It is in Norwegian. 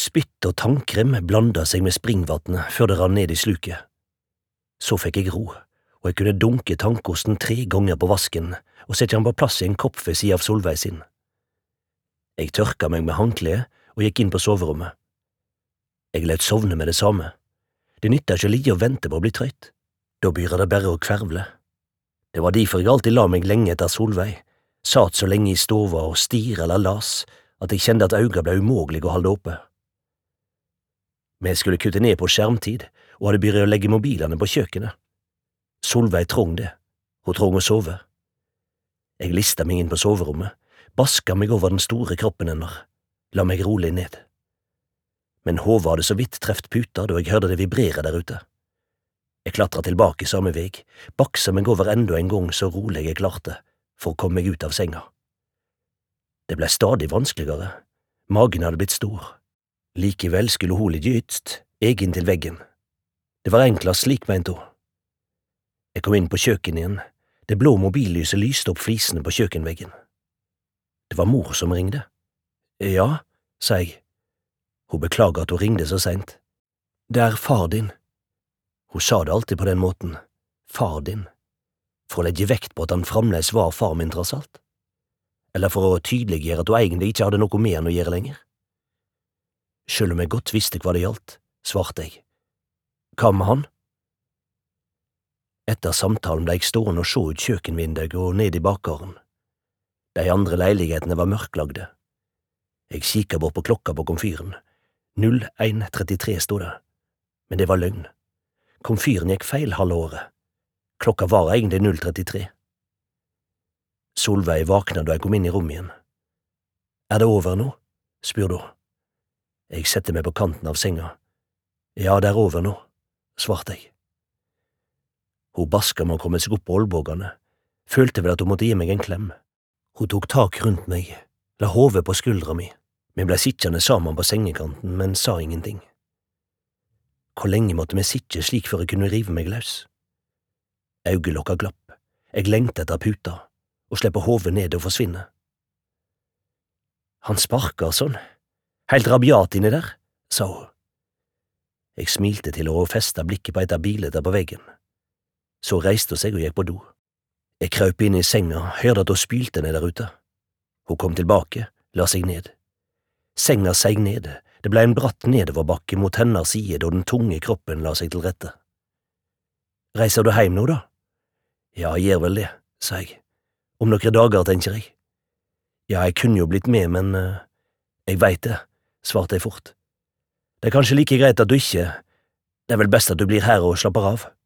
Spytt og tannkrem blanda seg med springvatnet før det rann ned i sluket. Så fikk jeg ro, og jeg kunne dunke tannkosten 3 ganger på vasken og sette han på plass i en kopp ved siden av Solveig sin. Jeg tørka meg med håndkleet og gikk inn på soverommet. Jeg lett sovne med det samme. Det nytta ikke å ligge og vente på å bli trøtt. Da begynner det bare å kvervle. Det var derfor jeg alltid la meg lenge etter Solveig, satt så lenge i stova og stirra eller las at jeg kjente at øynene ble umulige å holde oppe. Vi skulle kutte ned på skjermtid og hadde begynt å legge mobilene på kjøkkenet. Solveig trong det, hun trong å sove. Jeg lista meg inn på soverommet, baska meg over den store kroppen hennes, la meg rolig ned. Men hodet hadde så vidt treft puta da jeg hørte det vibrere der ute. Jeg klatra tilbake samme veg, baksa meg over enda en gang så rolig jeg klarte, for å komme meg ut av senga. Det ble stadig vanskeligere, magen hadde blitt stor. Likevel skulle hun ligge ytst, egen til veggen. Det var enklest slik, mente hun. Jeg kom inn på kjøkkenet igjen, det blå mobillyset lyste opp flisene på kjøkkenveggen. Det var mor som ringte. Ja, sa jeg. Hun beklaget at hun ringte så sent. Det er far din. Hun sa det alltid på den måten, far din, for å legge vekt på at han fremdeles var far min tross alt, eller for å tydeliggjøre at hun egentlig ikke hadde noe med han å gjøre lenger. Selv om jeg godt visste hva det gjaldt, svarte jeg. Hva med han? Etter samtalen ble jeg stående og se ut kjøkkenvinduet og ned i bakgården. De andre leilighetene var mørklagde. Jeg kikket bort på klokka på komfyren. 01:33 stod det, men det var løgn. Komfyren gikk feil halve året. Klokka var egentlig 0:33. Solveig vakna da jeg kom inn i rommet igjen. Er det over nå? Spurte hun. Jeg sette meg på kanten av senga. Ja, det er over nå, svarte jeg. Hun baska med å komme seg opp på olbågene, følte vel at hun måtte gi meg en klem. Hun tok tak rundt meg, la hodet på skuldra mi. Vi ble sittende sammen på sengekanten, men sa ingenting. Hvor lenge måtte vi sitte slik før jeg kunne rive meg løs? Øyelokka glapp, jeg lengte etter puta, og slippe hodet ned og forsvinne. Han sparker sånn, helt rabiat inni der, sa hun. Jeg smilte til henne og festet blikket på et av bilene på veggen. Så reiste hun seg og gikk på do. Jeg krøp inn i senga, hørte at hun spylte ned der ute. Hun kom tilbake, la seg ned. Senga seig ned, det ble en bratt nedoverbakke mot hennes side da den tunge kroppen la seg til rette. Reiser du hjem nå, da? Ja, jeg gjør vel det, sa jeg. Om noen dager, tenker jeg. Ja, jeg kunne jo blitt med, men jeg vet det, svarte jeg fort. Det er kanskje like greit at du ikke, det er vel best at du blir her og slapper av.